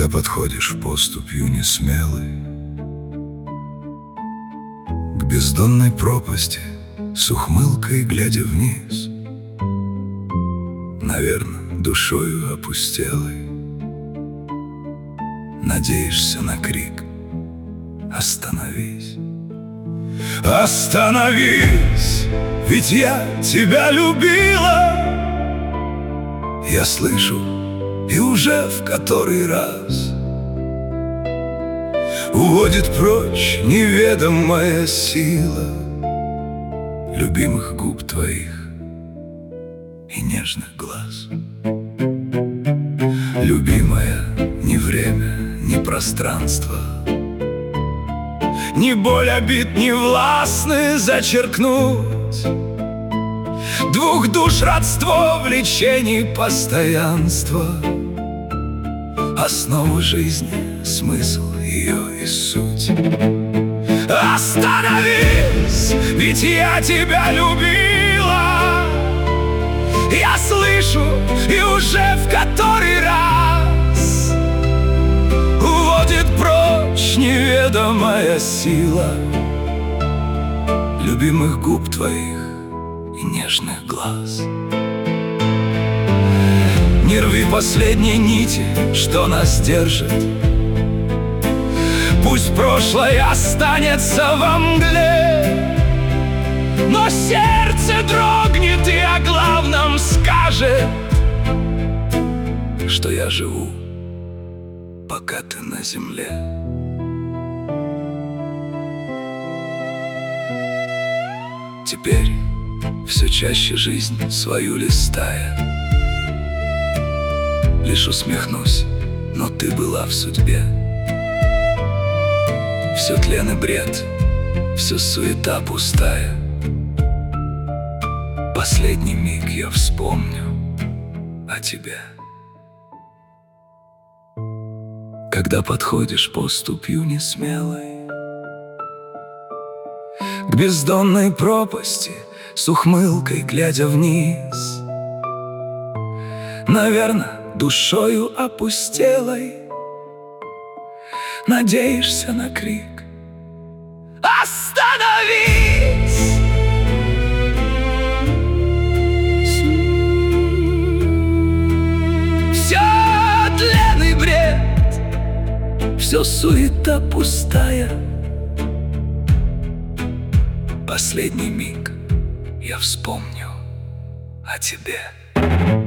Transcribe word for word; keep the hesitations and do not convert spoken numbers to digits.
Когда подходишь поступью несмелой к бездонной пропасти, с ухмылкой глядя вниз, наверно, душою опустелой, надеешься на крик: остановись, остановись, ведь я тебя любила. Я слышу, и уже в который раз уводит прочь неведомая сила любимых губ твоих и нежных глаз. Любимая, ни время, ни пространство, ни боль обид не властны зачеркнуть двух душ родство, влечений, постоянство, основу жизни, смысл ее и суть. Остановись, ведь я тебя любила. Я слышу, и уже в который раз уводит прочь неведомая сила любимых губ твоих и нежных глаз. Не рви последние нити, что нас держит. Пусть прошлое останется во мгле, но сердце дрогнет и о главном скажет, что я живу, пока ты на земле. Теперь все чаще жизнь свою листая, лишь усмехнусь, но ты была в судьбе. Все тлен и бред, все суета пустая. Последний миг я вспомню о тебе. Когда подходишь поступью несмелой к бездонной пропасти, с ухмылкой глядя вниз, наверно, душою опустелой, надеешься на крик: остановись! Все тлен и бред, все суета пустая. Последний миг я вспомню о тебе.